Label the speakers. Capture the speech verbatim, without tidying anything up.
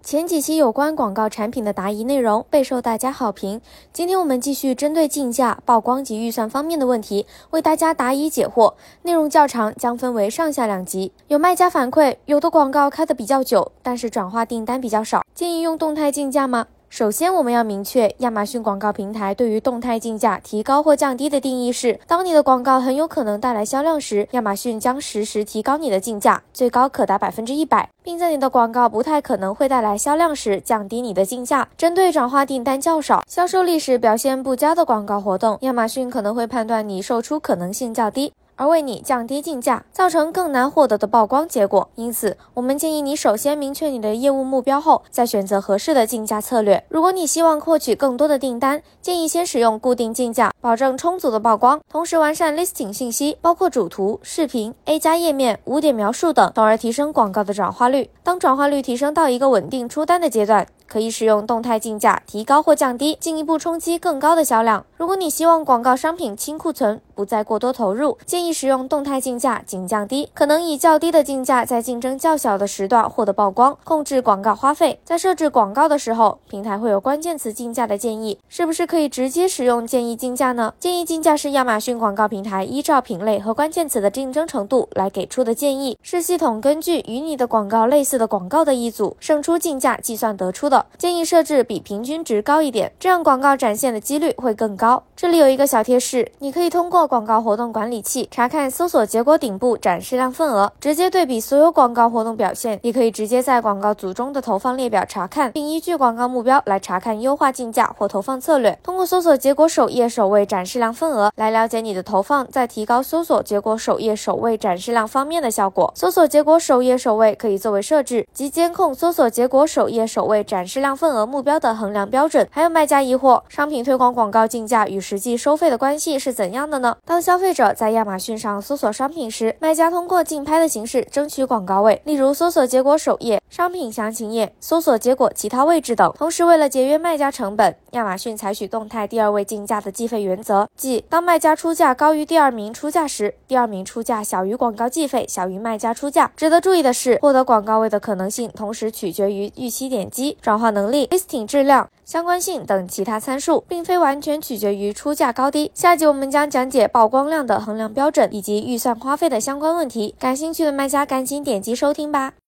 Speaker 1: 前几期有关广告产品的答疑内容备受大家好评，今天我们继续针对竞价、曝光及预算方面的问题，为大家答疑解惑。内容较长，将分为上下两集。有卖家反馈，有的广告开得比较久，但是转化订单比较少，建议用动态竞价吗？首先，我们要明确，亚马逊广告平台对于动态竞价提高或降低的定义是：当你的广告很有可能带来销量时，亚马逊将实时提高你的竞价，最高可达百分之一百，并在你的广告不太可能会带来销量时降低你的竞价。针对转化订单较少、销售历史表现不佳的广告活动，亚马逊可能会判断你售出可能性较低，而为你降低竞价，造成更难获得的曝光结果。因此，我们建议你首先明确你的业务目标后，再选择合适的竞价策略。如果你希望获取更多的订单，建议先使用固定竞价，保证充足的曝光，同时完善 listing 信息，包括主图、视频、A 加页面、五点描述等，从而提升广告的转化率。当转化率提升到一个稳定出单的阶段，可以使用动态竞价提高或降低，进一步冲击更高的销量。如果你希望广告商品清库存，不再过多投入，建议使用动态竞价仅降低，可能以较低的竞价在竞争较小的时段获得曝光，控制广告花费。在设置广告的时候，平台会有关键词竞价的建议，是不是可以直接使用建议竞价呢？建议竞价是亚马逊广告平台依照品类和关键词的竞争程度来给出的建议，是系统根据与你的广告类似的广告的一组胜出竞价计算得出的，建议设置比平均值高一点，这样广告展现的几率会更高。这里有一个小贴士，你可以通过广告活动管理器查看搜索结果顶部展示量份额，直接对比所有广告活动表现，也可以直接在广告组中的投放列表查看，并依据广告目标来查看优化竞价或投放策略。通过搜索结果首页首位展示量份额来了解你的投放在提高搜索结果首页首位展示量方面的效果。搜索结果首页首位可以作为设置及监控搜索结果首页首位展示量份额目标的衡量标准。还有卖家疑惑，商品推广广告竞价与实际收费的关系是怎样的呢？当消费者在亚马逊上搜索商品时，卖家通过竞拍的形式争取广告位，例如搜索结果首页、商品详情页、搜索结果其他位置等。同时，为了节约卖家成本，亚马逊采取动态第二位竞价的计费原则，即当卖家出价高于第二名出价时，第二名出价小于广告计费，小于卖家出价。值得注意的是，获得广告位的可能性同时取决于预期点击、转化能力、listing 质量、相关性等其他参数，并非完全取决于出价高低。下集我们将讲解曝光量的衡量标准以及预算花费的相关问题，感兴趣的卖家赶紧点击收听吧。